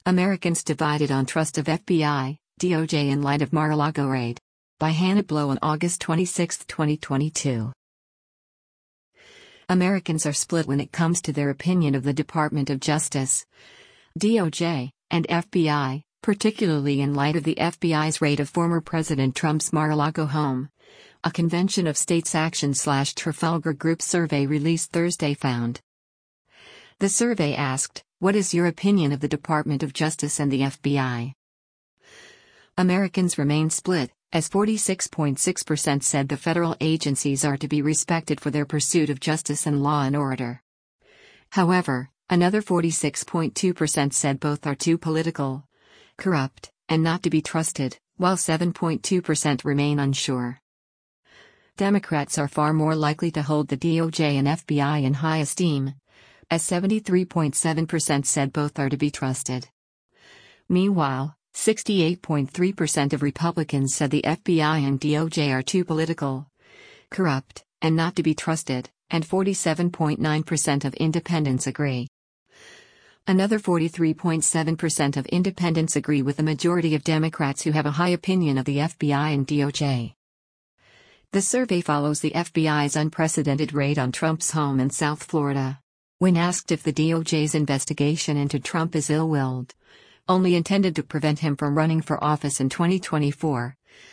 Americans divided on trust of FBI, DOJ in light of Mar-a-Lago raid. By Hannah Blow on August 26, 2022. Americans are split when it comes to their opinion of the Department of Justice, DOJ, and FBI, particularly in light of the FBI's raid of former President Trump's Mar-a-Lago home. A Convention of States Action/Trafalgar Group survey released Thursday found. The survey asked, "What is your opinion of the Department of Justice and the FBI?" Americans remain split, as 46.6% said the federal agencies are to be respected for their pursuit of justice and law and order. However, another 46.2% said both are too political, corrupt, and not to be trusted, while 7.2% remain unsure. Democrats are far more likely to hold the DOJ and FBI in high esteem, as 73.7% said both are to be trusted. Meanwhile, 68.3% of Republicans said the FBI and DOJ are too political, corrupt, and not to be trusted, and 47.9% of independents agree. Another 43.7% of independents agree with the majority of Democrats who have a high opinion of the FBI and DOJ. The survey follows the FBI's unprecedented raid on Trump's home in South Florida. When asked if the DOJ's investigation into Trump is ill-willed, only intended to prevent him from running for office in 2024,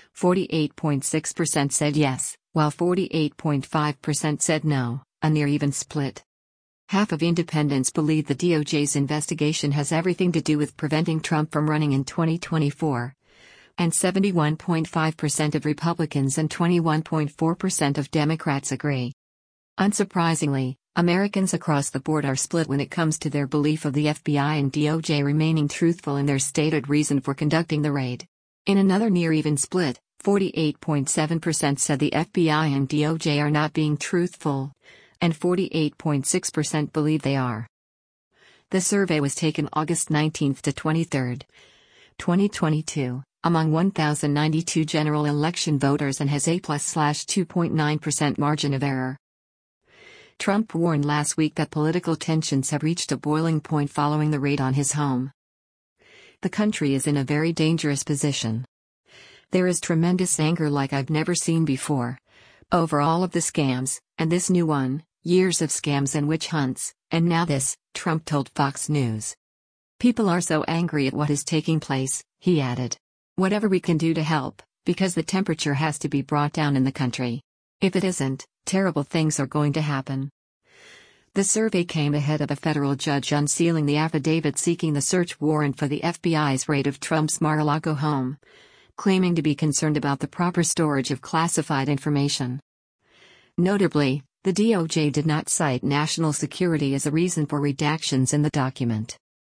48.6% said yes, while 48.5% said no, a near-even split. Half of independents believe the DOJ's investigation has everything to do with preventing Trump from running in 2024, and 71.5% of Republicans and 21.4% of Democrats agree. Unsurprisingly, Americans across the board are split when it comes to their belief of the FBI and DOJ remaining truthful in their stated reason for conducting the raid. In another near-even split, 48.7% said the FBI and DOJ are not being truthful, and 48.6% believe they are. The survey was taken August 19 to 23, 2022, among 1,092 general election voters and has A+/2.9% margin of error. Trump warned last week that political tensions have reached a boiling point following the raid on his home. The country is in a very dangerous position. There is tremendous anger like I've never seen before, over all of the scams, and this new one, years of scams and witch hunts, and now this, Trump told Fox News. People are so angry at what is taking place, he added. Whatever we can do to help, because the temperature has to be brought down in the country. If it isn't, terrible things are going to happen. The survey came ahead of a federal judge unsealing the affidavit seeking the search warrant for the FBI's raid of Trump's Mar-a-Lago home, claiming to be concerned about the proper storage of classified information. Notably, the DOJ did not cite national security as a reason for redactions in the document.